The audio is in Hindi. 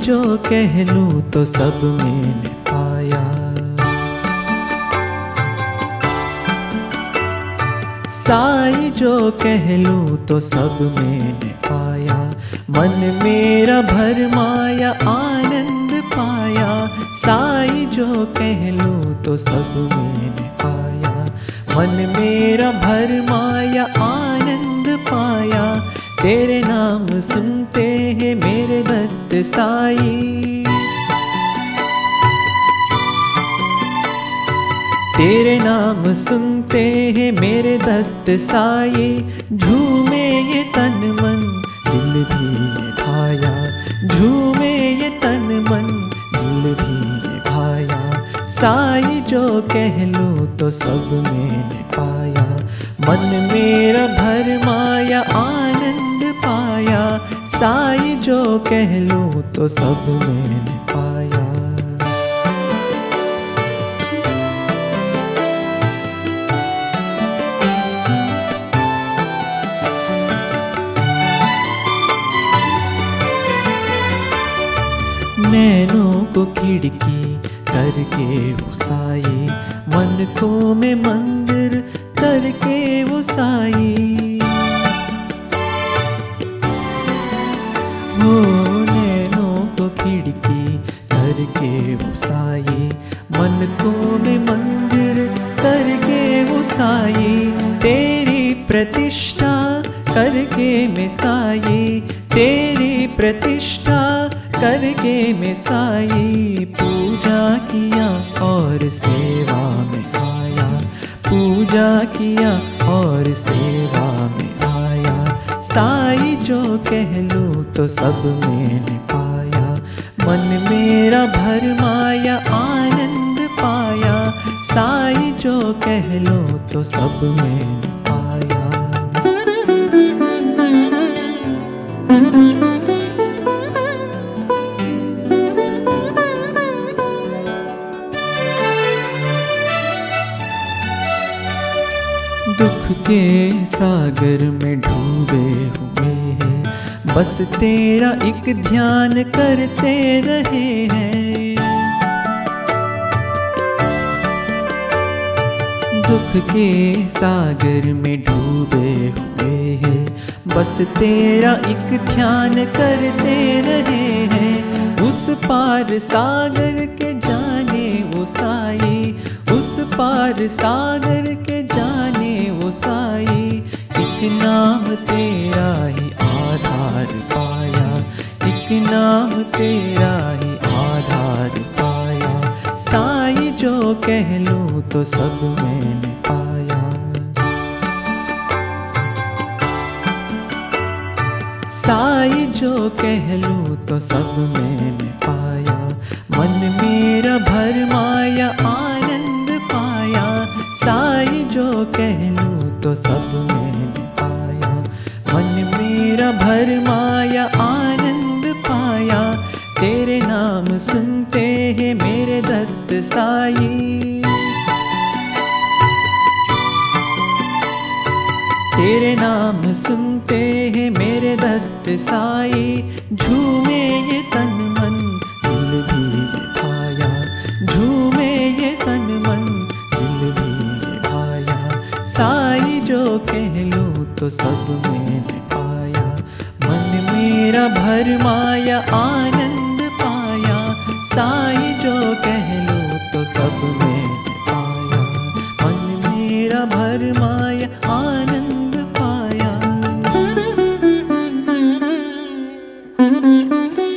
जो कह लूं तो सब मैंने पाया। साईं जो कह लूं तो सब मैंने पाया। मन मेरा भरमाया आनंद पाया। साईं जो कह लूं तो सब मैंने पाया। मन मेरा भरमाया आनंद पाया। तेरे नाम सुनते हैं मेरे दत्त साईं। तेरे नाम सुनते हैं मेरे दत्त साईं। झूमे ये तन मन दिल भी ये भाया। झूमे ये तन मन दिल भी ये भाया। साईं जो कह लूं तो सब मैंने पाया। मन मेरा भरमाया आनंद पाया। साईं जो कह लूं तो सब मैंने पाया। नैनों को खिड़की करके वो साईं। मन को में मंदिर करके वो साईं। हो नैनों को खिड़की करके वो साईं। मन को में मंदिर करके वो साईं। तेरी प्रतिष्ठा करके मैं साईं। तेरी प्रतिष्ठा करके मैं साईं। पूजा किया और सेवा में आया। पूजा किया और सेवा में आया। साईं जो कह लूं तो सब मैंने पाया। मन मेरा भरमाया आनंद पाया। साईं जो कह लूं तो सब मैंने पाया। दुख के सागर में डूबे हुए हैं। बस तेरा एक ध्यान करते रहे हैं। दुख के सागर में डूबे हुए हैं। बस तेरा एक ध्यान करते रहे हैं। उस पार सागर के जाने वो साईं। उस पार सागर के जाने वो साईं। एक नाम तेरा ही आधार पाया। एक नाम तेरा ही आधार पाया। साईं जो कह लूं तो सब मैंने पाया। साईं जो कह लूं तो सब मैंने पाया। मन मेरा भरमाया आनंद पाया। साईं जो कह लूं तो सब मैंने पाया। मन मेरा भरमाया आनंद पाया। तेरे नाम सुनते हैं मेरे दत्त साईं। तेरे नाम सुनते हैं मेरे दत्त साईं। झूमे ये तन मन दिल भी ये भाया। झूमे ये तन मन दिल भी ये भाया। साईं जो कह लूं तो सब मैंने पाया। मन मेरा भरमाया आनंद पाया। साईं जो कह लूं तो सब मैंने पाया। मन मेरा भरमाया आनंद पाया।